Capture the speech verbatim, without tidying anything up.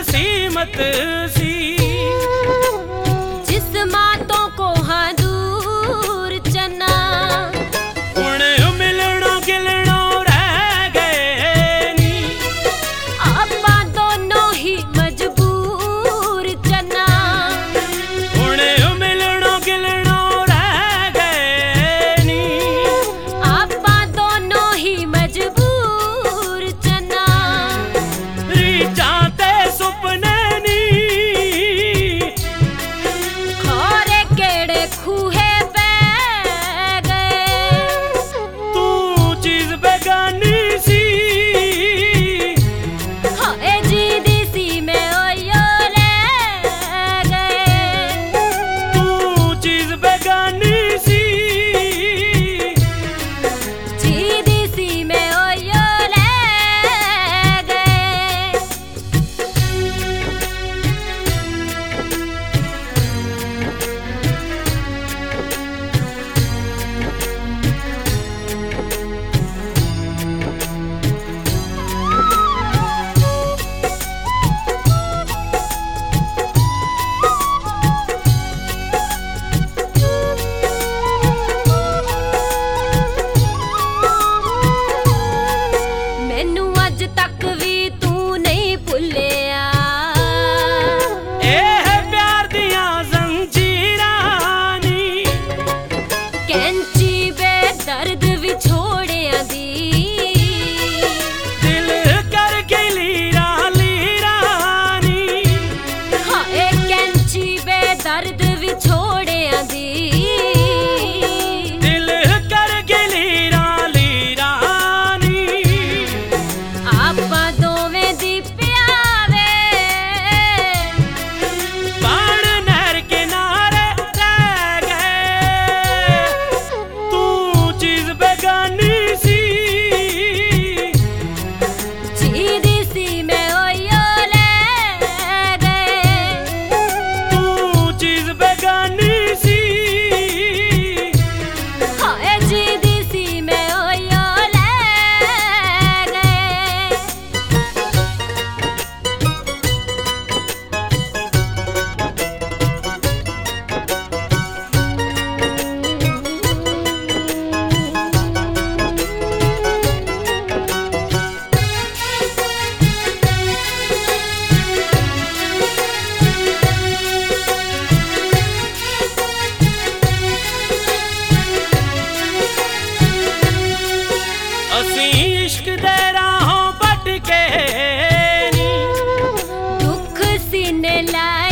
नसीमत सी। जिस्मां तो कोहां दूर चन्ना हुण मिलणों गिलणों रह गए नी। आपां दोनों ही मजबूर चन्ना हुण मिलणों गिलणों रह गए नी। आपां दोनों ही मजबूर चन्ना रीझां ते सुपने नी खोरे केड़े खूहे पै गए। तू चीज बेगानी सी। हाय जी दी सी मैं ओयो ले गए। तू चीज बेगानी सी। जी दी सी मैं ओयो ले गए। मैनू अज तक भी तू नहीं भुलिया। एह प्यार दियां जंजीरां नी। कैंची बेदर्द विछोड़िया दी दिल कर गई लीरा लीरा नी। हाय कैंची बेदर्द विछोड़िया दी दिल कर गई लीरा लीरा नी। आपां दोवें दी प्यावे बाण नहर किनारे रह गए। तू चीज बेगानी सी। जी दी सी मैं ओयो ले गए। तू चीज बेगानी सी। हाय जी दी सी मैं ओयो ले गए। असीं इश्क दे राहों भटके नी। दुख सीने लाई